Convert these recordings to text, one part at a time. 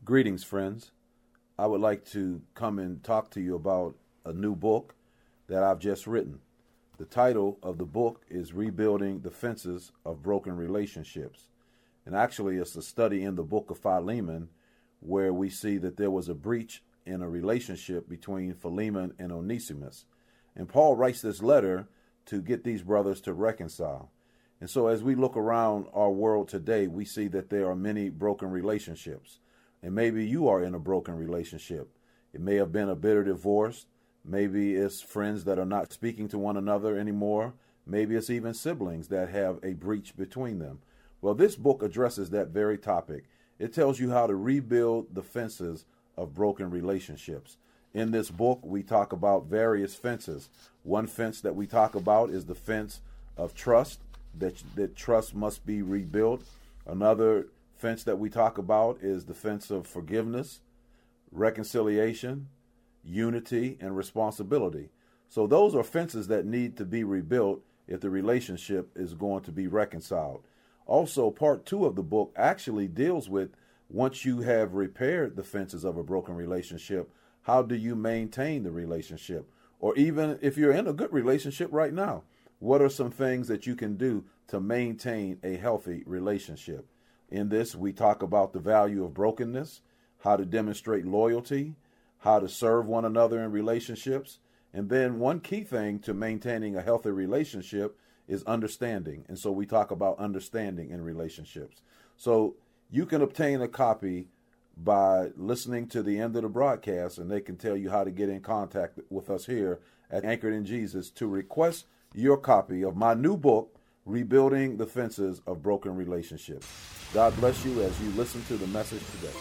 Greetings, friends. I would like to come and talk to you about a new book that I've just written. The title of the book is Rebuilding the Fences of Broken Relationships. And actually, it's a study in the book of Philemon where we see that there was a breach in a relationship between Philemon and Onesimus. And Paul writes this letter to get these brothers to reconcile. And so as we look around our world today, we see that there are many broken relationships. And maybe you are in a broken relationship. It may have been a bitter divorce. Maybe it's friends that are not speaking to one another anymore. Maybe it's even siblings that have a breach between them. Well, this book addresses that very topic. It tells you how to rebuild the fences of broken relationships. In this book, we talk about various fences. One fence that we talk about is the fence of trust, that trust must be rebuilt. Another fence that we talk about is the fence of forgiveness, reconciliation, unity, and responsibility. So those are fences that need to be rebuilt if the relationship is going to be reconciled. Also, part 2 of the book actually deals with, once you have repaired the fences of a broken relationship, how do you maintain the relationship? Or even if you're in a good relationship right now, what are some things that you can do to maintain a healthy relationship? In this, we talk about the value of brokenness, how to demonstrate loyalty, how to serve one another in relationships. And then one key thing to maintaining a healthy relationship is understanding. And so we talk about understanding in relationships. So you can obtain a copy by listening to the end of the broadcast, and they can tell you how to get in contact with us here at Anchored in Jesus to request your copy of my new book, Rebuilding the Fences of Broken Relationships. God bless you as you listen to the message today.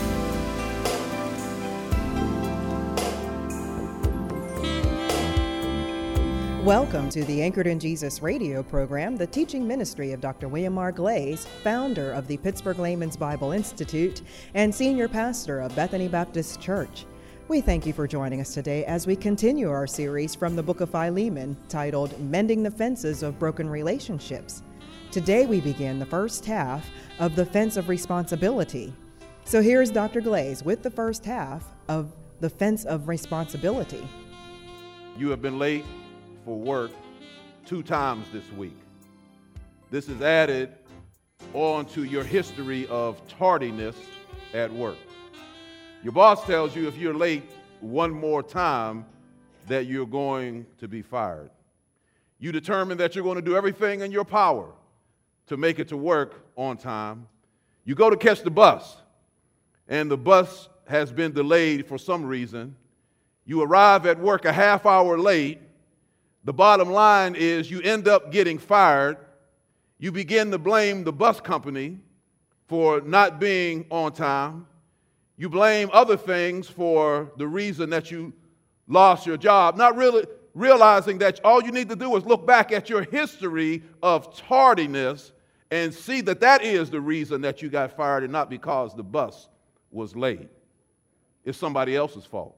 Welcome to the Anchored in Jesus radio program, the teaching ministry of Dr. William R. Glaze, founder of the Pittsburgh Layman's Bible Institute and senior pastor of Bethany Baptist Church. We thank you for joining us today as we continue our series from the book of Philemon titled Mending the Fences of Broken Relationships. Today we begin the first half of the fence of responsibility. So here's Dr. Glaze with the first half of the fence of responsibility. You have been late for work 2 times this week. This is added on to your history of tardiness at work. Your boss tells you if you're late one more time that you're going to be fired. You determine that you're going to do everything in your power to make it to work on time. You go to catch the bus, and the bus has been delayed for some reason. You arrive at work a half hour late. The bottom line is you end up getting fired. You begin to blame the bus company for not being on time. You blame other things for the reason that you lost your job, not really realizing that all you need to do is look back at your history of tardiness and see that that is the reason that you got fired and not because the bus was late. It's somebody else's fault.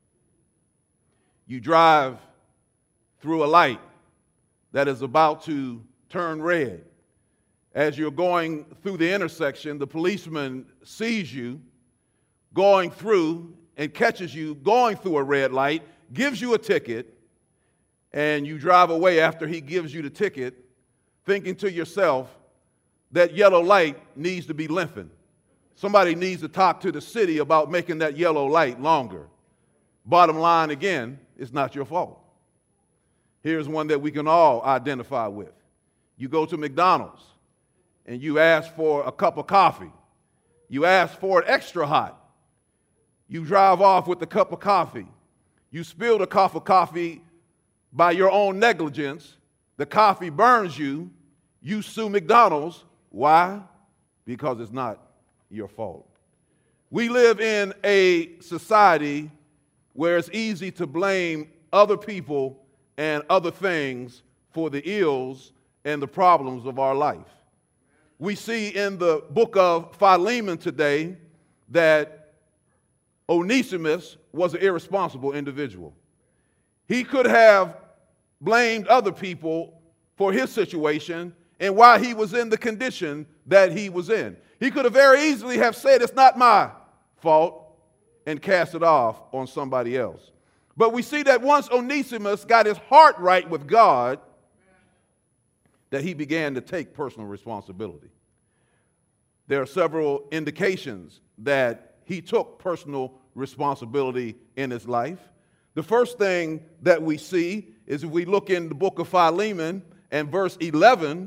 You drive through a light that is about to turn red. As you're going through the intersection, the policeman sees you going through and catches you going through a red light, gives you a ticket, and you drive away after he gives you the ticket, thinking to yourself, that yellow light needs to be lengthened. Somebody needs to talk to the city about making that yellow light longer. Bottom line, again, it's not your fault. Here's one that we can all identify with. You go to McDonald's and you ask for a cup of coffee. You ask for it extra hot. You drive off with the cup of coffee. You spill the cup of coffee by your own negligence. The coffee burns you. You sue McDonald's. Why? Because it's not your fault. We live in a society where it's easy to blame other people and other things for the ills and the problems of our life. We see in the book of Philemon today that Onesimus was an irresponsible individual. He could have blamed other people for his situation and why he was in the condition that he was in. He could have very easily have said, it's not my fault and cast it off on somebody else. But we see that once Onesimus got his heart right with God, that he began to take personal responsibility. There are several indications that he took personal responsibility in his life. The first thing that we see is if we look in the book of Philemon and verse 11,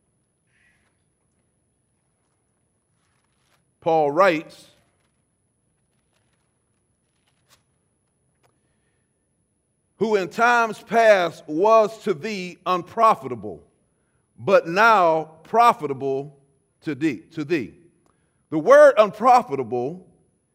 Paul writes, who in times past was to thee unprofitable, but now profitable to thee. The word unprofitable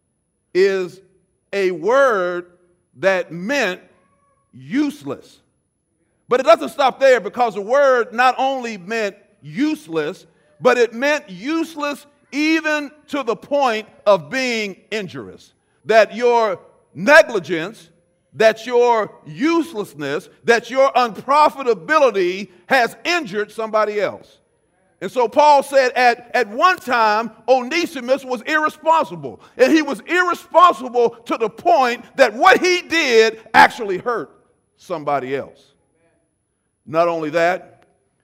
is a word that meant useless. But it doesn't stop there, because the word not only meant useless, but it meant useless even to the point of being injurious. That your negligence, that your uselessness, that your unprofitability has injured somebody else. And so Paul said at one time, Onesimus was irresponsible. And he was irresponsible to the point that what he did actually hurt somebody else. Not only that,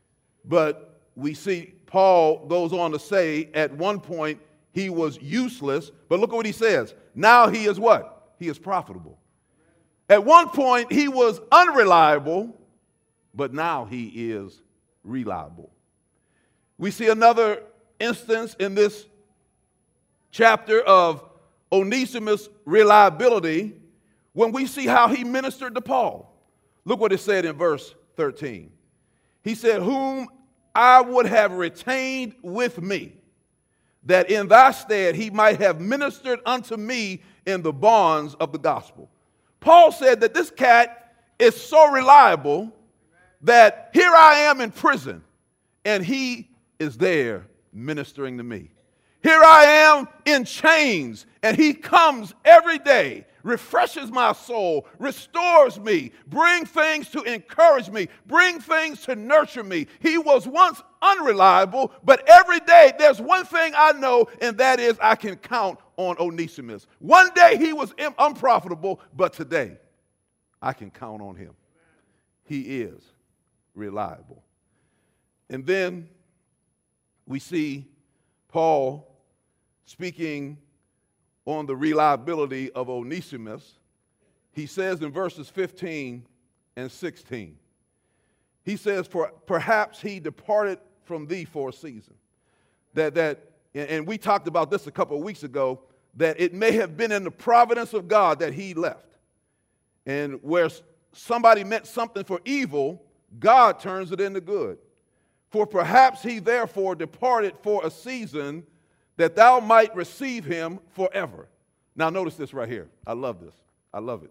but we see Paul goes on to say at one point he was useless. But look at what he says. Now he is what? He is profitable. At one point he was unreliable, but now he is reliable. We see another instance in this chapter of Onesimus' reliability when we see how he ministered to Paul. Look what it said in verse 13. He said, whom I would have retained with me, that in thy stead he might have ministered unto me in the bonds of the gospel. Paul said that this cat is so reliable that here I am in prison and he is there ministering to me. Here I am in chains and he comes every day, refreshes my soul, restores me, bring things to encourage me, bring things to nurture me. He was once unreliable, but every day there's one thing I know, and that is I can count on Onesimus. One day he was unprofitable, but today I can count on him. He is reliable. And then we see Paul speaking on the reliability of Onesimus. He says in verses 15 and 16, he says, for perhaps he departed from thee for a season. And we talked about this a couple of weeks ago, that it may have been in the providence of God that he left. And where somebody meant something for evil, God turns it into good. For perhaps he therefore departed for a season, that thou might receive him forever. Now notice this right here. I love this. I love it.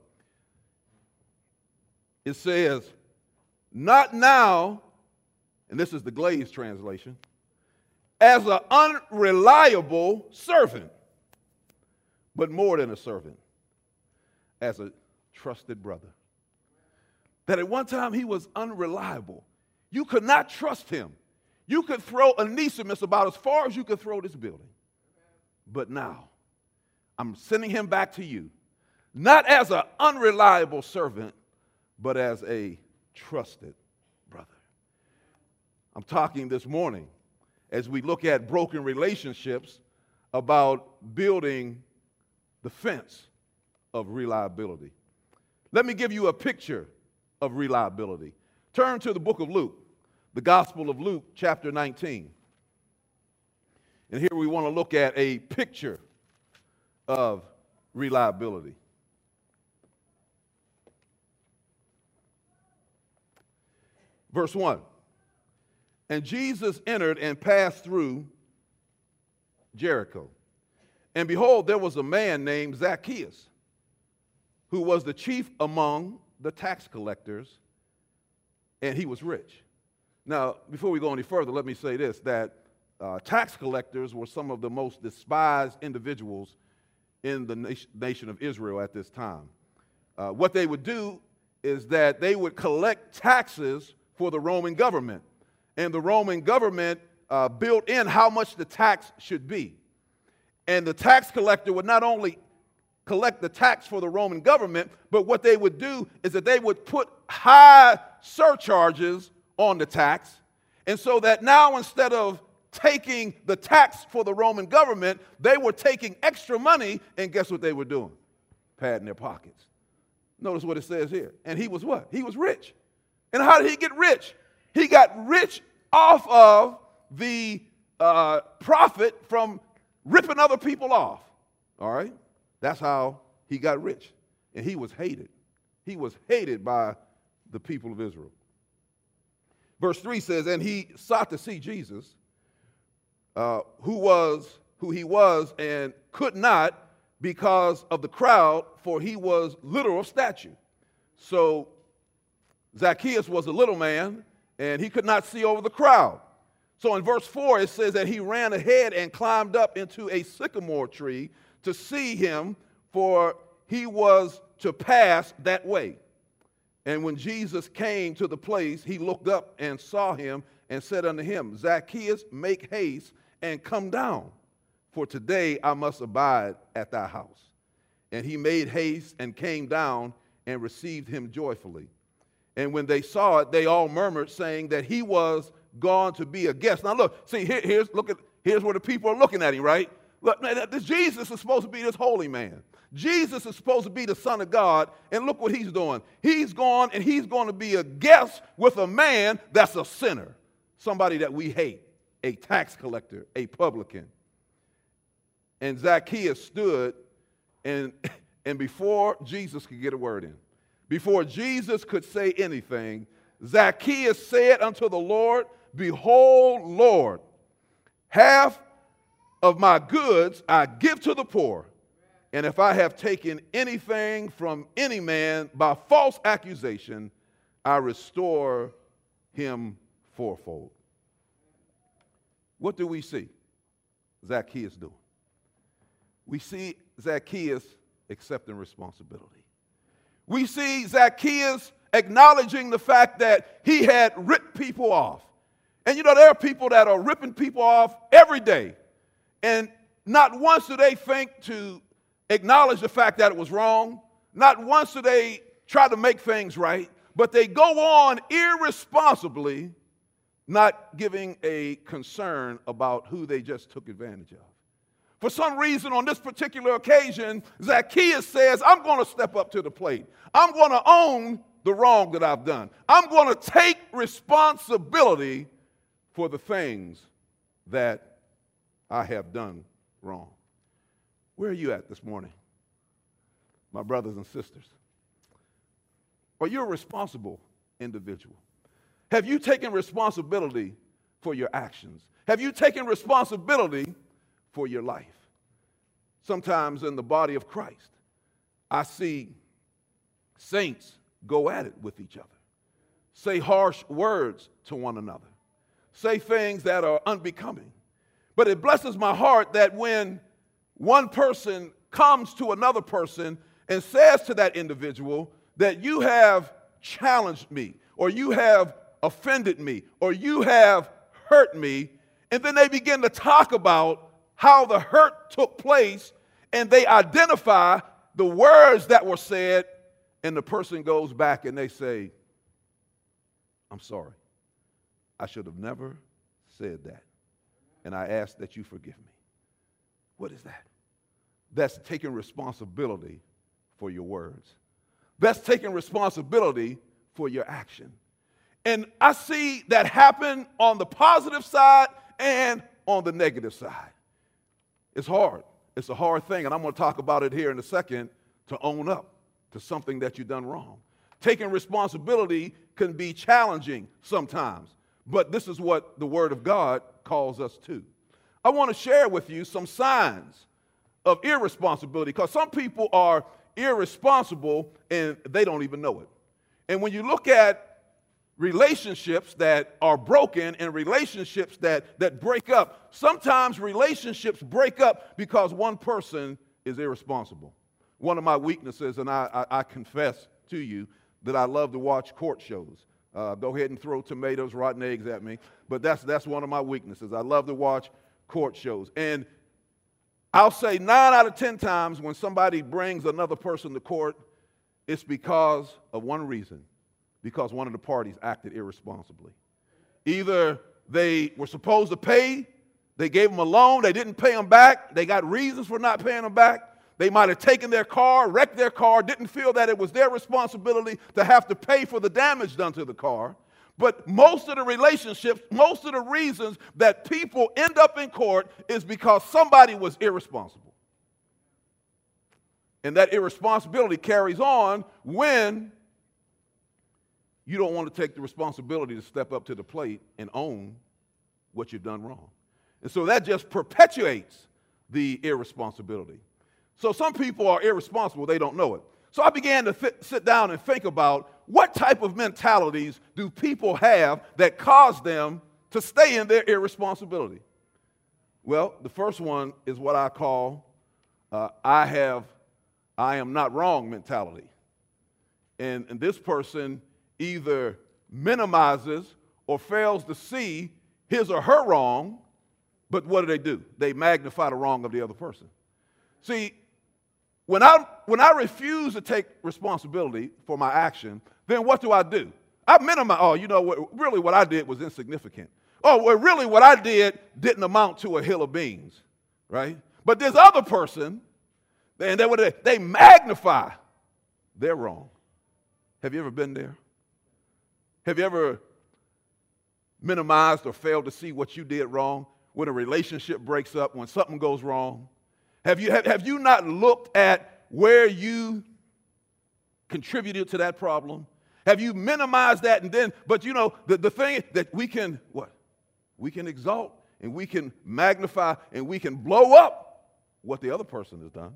It says, not now, and this is the Glaze translation, as an unreliable servant, but more than a servant, as a trusted brother. That at one time he was unreliable. You could not trust him. You could throw Onesimus about as far as you could throw this building. But now, I'm sending him back to you, not as an unreliable servant, but as a trusted brother. I'm talking this morning, as we look at broken relationships, about building the fence of reliability. Let me give you a picture of reliability. Turn to the book of Luke, the Gospel of Luke, chapter 19. And here we want to look at a picture of reliability. Verse 1. And Jesus entered and passed through Jericho. And behold, there was a man named Zacchaeus, who was the chief among the tax collectors, and he was rich. Now, before we go any further, let me say this, that tax collectors were some of the most despised individuals in the nation of Israel at this time. What they would do is that they would collect taxes for the Roman government, and the Roman government built in how much the tax should be. And the tax collector would not only collect the tax for the Roman government, but what they would do is that they would put high surcharges on the tax. And so that now instead of taking the tax for the Roman government, they were taking extra money, and guess what they were doing? Padding their pockets. Notice what it says here. And he was what? He was rich. And how did he get rich? He got rich off of the profit from ripping other people off. All right? That's how he got rich. And he was hated. He was hated by the people of Israel. Verse 3 says, and he sought to see Jesus, who he was, and could not because of the crowd, for he was little of stature. So Zacchaeus was a little man, and he could not see over the crowd. So in verse 4, it says that he ran ahead and climbed up into a sycamore tree to see him, for he was to pass that way. And when Jesus came to the place, he looked up and saw him and said unto him, Zacchaeus, make haste and come down, for today I must abide at thy house. And he made haste and came down and received him joyfully. And when they saw it, they all murmured, saying that he was gone to be a guest. Now look, see, here's where the people are looking at him, right? Look, this Jesus is supposed to be this holy man. Jesus is supposed to be the Son of God, and look what he's doing. He's gone, and he's going to be a guest with a man that's a sinner, somebody that we hate, a tax collector, a publican. And Zacchaeus stood, and before Jesus could get a word in, before Jesus could say anything, Zacchaeus said unto the Lord, Behold, Lord, half of my goods I give to the poor. And if I have taken anything from any man by false accusation, I restore him fourfold. What do we see Zacchaeus doing? We see Zacchaeus accepting responsibility. We see Zacchaeus acknowledging the fact that he had ripped people off. And you know, there are people that are ripping people off every day. And not once do they think to acknowledge the fact that it was wrong. Not once do they try to make things right. But they go on irresponsibly, not giving a concern about who they just took advantage of. For some reason, on this particular occasion, Zacchaeus says, I'm going to step up to the plate. I'm going to own the wrong that I've done. I'm going to take responsibility for the things that I have done wrong. Where are you at this morning, my brothers and sisters? Are you a responsible individual? Have you taken responsibility for your actions? Have you taken responsibility for your life? Sometimes in the body of Christ, I see saints go at it with each other, say harsh words to one another, say things that are unbecoming. But it blesses my heart that when one person comes to another person and says to that individual that you have challenged me, or you have offended me, or you have hurt me, and then they begin to talk about how the hurt took place, and they identify the words that were said, and the person goes back and they say, I'm sorry. I should have never said that, and I ask that you forgive me. What is that? That's taking responsibility for your words. That's taking responsibility for your action. And I see that happen on the positive side and on the negative side. It's hard. It's a hard thing, and I'm going to talk about it here in a second, to own up to something that you've done wrong. Taking responsibility can be challenging sometimes, but this is what the Word of God calls us to. I want to share with you some signs of irresponsibility, because some people are irresponsible and they don't even know it. And when you look at relationships that are broken and relationships that break up, sometimes relationships break up because one person is irresponsible. One of my weaknesses, and I confess to you that I love to watch court shows. Go ahead and throw tomatoes, rotten eggs at me, but that's one of my weaknesses. I love to watch court shows. And I'll say 9 out of 10 times when somebody brings another person to court, it's because of one reason, because one of the parties acted irresponsibly. Either they were supposed to pay, they gave them a loan, they didn't pay them back, they got reasons for not paying them back. They might have taken their car, wrecked their car, didn't feel that it was their responsibility to have to pay for the damage done to the car. But most of the relationships, most of the reasons that people end up in court is because somebody was irresponsible. And that irresponsibility carries on when you don't want to take the responsibility to step up to the plate and own what you've done wrong. And so that just perpetuates the irresponsibility. So some people are irresponsible, they don't know it. So I began to sit down and think about what type of mentalities do people have that cause them to stay in their irresponsibility. Well, the first one is what I call I am not wrong mentality. And this person either minimizes or fails to see his or her wrong, but what do? They magnify the wrong of the other person. See, when I refuse to take responsibility for my action, then what do? I minimize, really what I did was insignificant. Really what I did didn't amount to a hill of beans, right? But this other person, and they magnify their wrong. Have you ever been there? Have you ever minimized or failed to see what you did wrong when a relationship breaks up, when something goes wrong? Have you not looked at where you contributed to that problem? Have you minimized that? But the thing that we can exalt and we can magnify and we can blow up what the other person has done.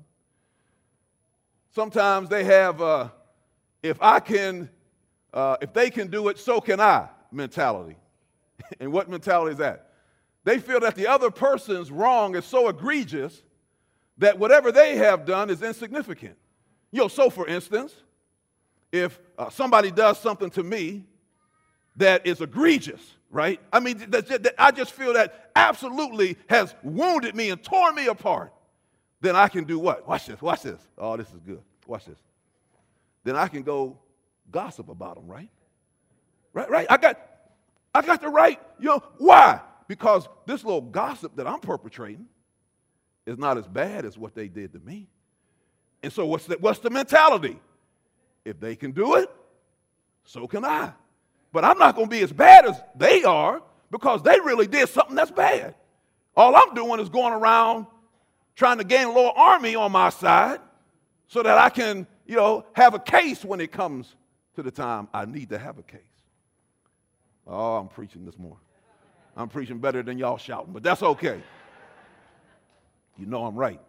Sometimes they have, if they can do it, so can I mentality. And what mentality is that? They feel that the other person's wrong is so egregious that whatever they have done is insignificant. So for instance, if somebody does something to me that is egregious, right? I mean, that I just feel that absolutely has wounded me and torn me apart, then I can do what? Watch this. Oh, this is good. Watch this. Then I can go gossip about them, right? Right? I got the right. Why? Because this little gossip that I'm perpetrating is not as bad as what they did to me. And so what's the mentality? If they can do it, so can I. But I'm not going to be as bad as they are because they really did something that's bad. All I'm doing is going around trying to gain a little army on my side so that I can, have a case when it comes to the time I need to have a case. Oh, I'm preaching this morning. I'm preaching better than y'all shouting, but that's okay. You know I'm right.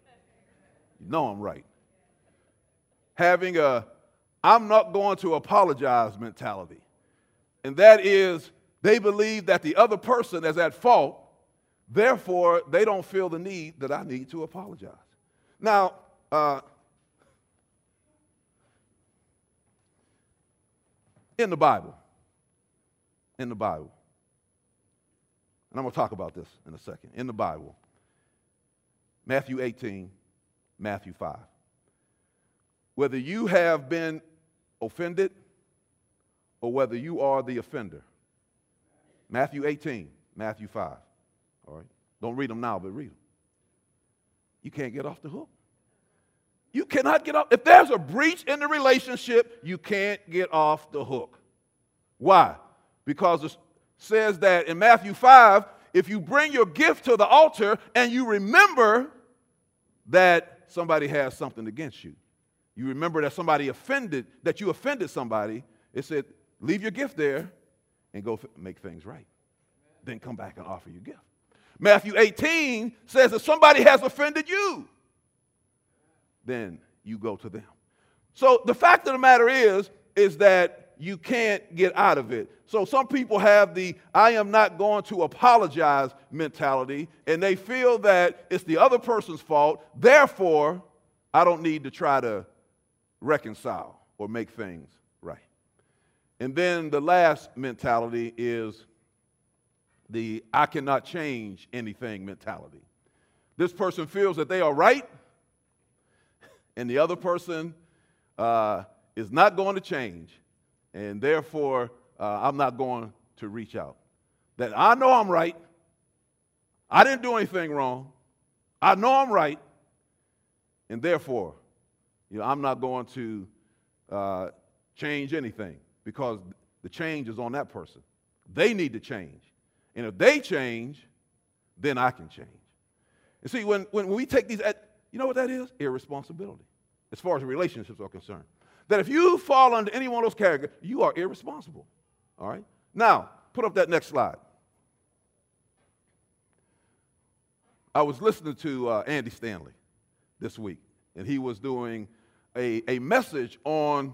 Having I'm not going to apologize mentality. And that is, they believe that the other person is at fault, therefore they don't feel the need that I need to apologize. Now, in the Bible, and I'm going to talk about this in a second, in the Bible, Matthew 18, Matthew 5. Whether you have been offended or whether you are the offender. Matthew 18, Matthew 5. All right? Don't read them now, but read them. You can't get off the hook. You cannot get off. If there's a breach in the relationship, you can't get off the hook. Why? Because it says that in Matthew 5, if you bring your gift to the altar and you remember that somebody has something against you, you remember that you offended somebody, it said, leave your gift there and go make things right. Then come back and offer your gift. Matthew 18 says if somebody has offended you, then you go to them. So the fact of the matter is that you can't get out of it. So some people have the I am not going to apologize mentality, and they feel that it's the other person's fault, therefore I don't need to try to reconcile or make things right. And then the last mentality is the I cannot change anything mentality. This person feels that they are right, and the other person is not going to change, and therefore I'm not going to reach out. That I know I'm right. I didn't do anything wrong. I know I'm right, and therefore, I'm not going to change anything because the change is on that person. They need to change. And if they change, then I can change. And see, when we take these, you know what that is? Irresponsibility, as far as relationships are concerned. That if you fall under any one of those categories, you are irresponsible. All right? Now, put up that next slide. I was listening to Andy Stanley this week, and he was doing a message on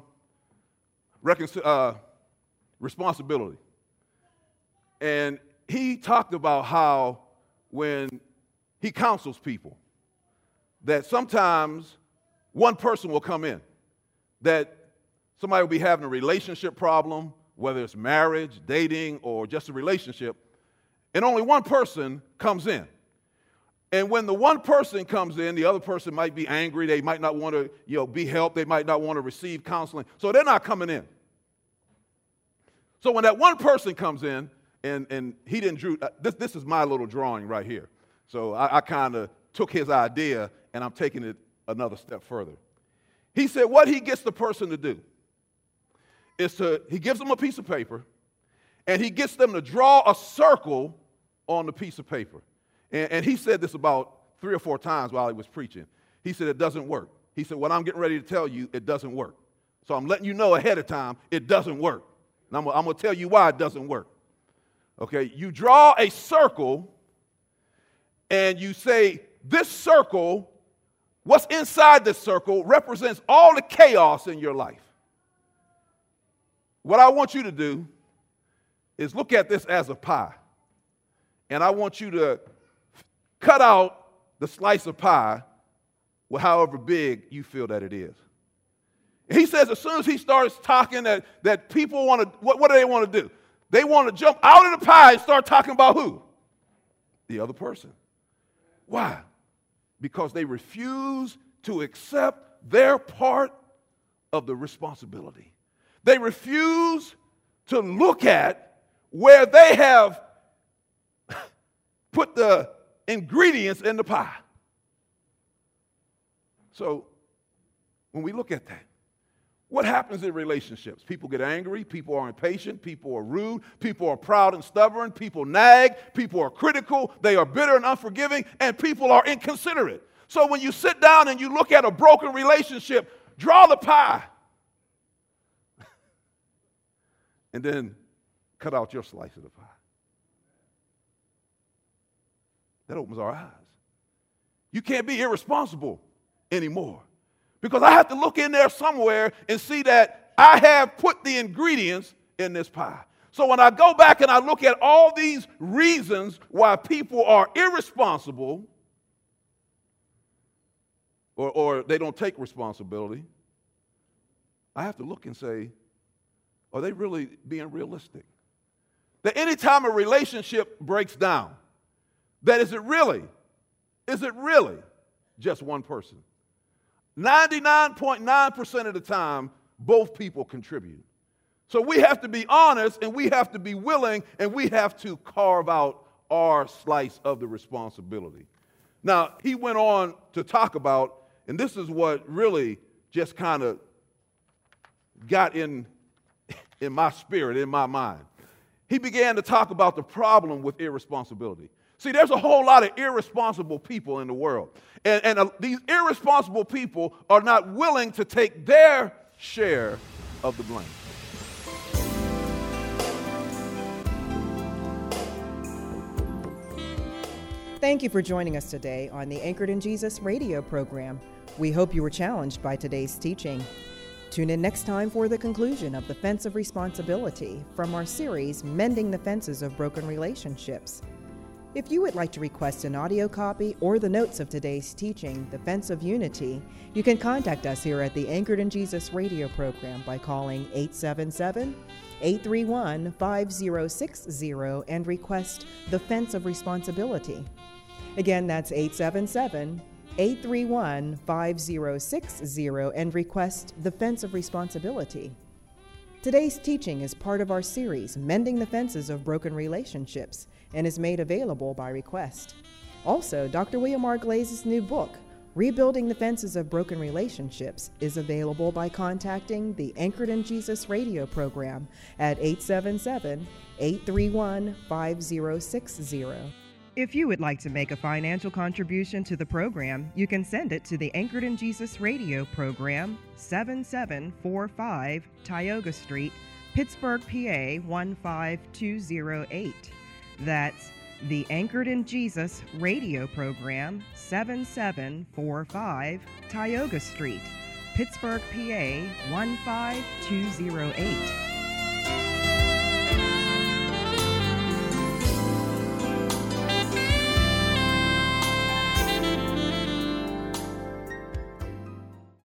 responsibility. And he talked about how when he counsels people, that sometimes one person will come in, that somebody will be having a relationship problem, whether it's marriage, dating, or just a relationship, and only one person comes in. And when the one person comes in, the other person might be angry. They might not want to, be helped. They might not want to receive counseling. So they're not coming in. So when that one person comes in, and he didn't drew, this is my little drawing right here. So I kind of took his idea, and I'm taking it another step further. He said what he gets the person to do is he gives them a piece of paper, and he gets them to draw a circle on the piece of paper. And he said this about 3 or 4 times while he was preaching. He said, it doesn't work. He said, what I'm getting ready to tell you, it doesn't work. So I'm letting you know ahead of time, it doesn't work. And I'm going to tell you why it doesn't work. Okay, you draw a circle, and you say, this circle, what's inside this circle represents all the chaos in your life. What I want you to do is look at this as a pie. And I want you to cut out the slice of pie with however big you feel that it is. He says as soon as he starts talking that people want to, what do they want to do? They want to jump out of the pie and start talking about who? The other person. Why? Because they refuse to accept their part of the responsibility. They refuse to look at where they have put the ingredients in the pie. So when we look at that, what happens in relationships? People get angry, people are impatient, people are rude, people are proud and stubborn, people nag, people are critical, they are bitter and unforgiving, and people are inconsiderate. So when you sit down and you look at a broken relationship, draw the pie. And then cut out your slice of the pie. That opens our eyes. You can't be irresponsible anymore. Because I have to look in there somewhere and see that I have put the ingredients in this pie. So when I go back and I look at all these reasons why people are irresponsible or they don't take responsibility, I have to look and say, are they really being realistic? That any time a relationship breaks down, that is it really just one person? 99.9% of the time, both people contribute. So we have to be honest, and we have to be willing, and we have to carve out our slice of the responsibility. Now, he went on to talk about, and this is what really just kind of got in my spirit, in my mind. He began to talk about the problem with irresponsibility. See, there's a whole lot of irresponsible people in the world. And these irresponsible people are not willing to take their share of the blame. Thank you for joining us today on the Anchored in Jesus radio program. We hope you were challenged by today's teaching. Tune in next time for the conclusion of The Fence of Responsibility from our series, Mending the Fences of Broken Relationships. If you would like to request an audio copy or the notes of today's teaching, The Fence of Unity, you can contact us here at the Anchored in Jesus radio program by calling 877-831-5060 and request The Fence of Responsibility. Again, that's 877-831-5060 and request the Fence of Responsibility. Today's teaching is part of our series, Mending the Fences of Broken Relationships, and is made available by request. Also, Dr. William R. Glaze's new book, Rebuilding the Fences of Broken Relationships, is available by contacting the Anchored in Jesus radio program at 877-831-5060. If you would like to make a financial contribution to the program, you can send it to the Anchored in Jesus radio program, 7745 Tioga Street, Pittsburgh, PA 15208. That's the Anchored in Jesus radio program, 7745 Tioga Street, Pittsburgh, PA 15208.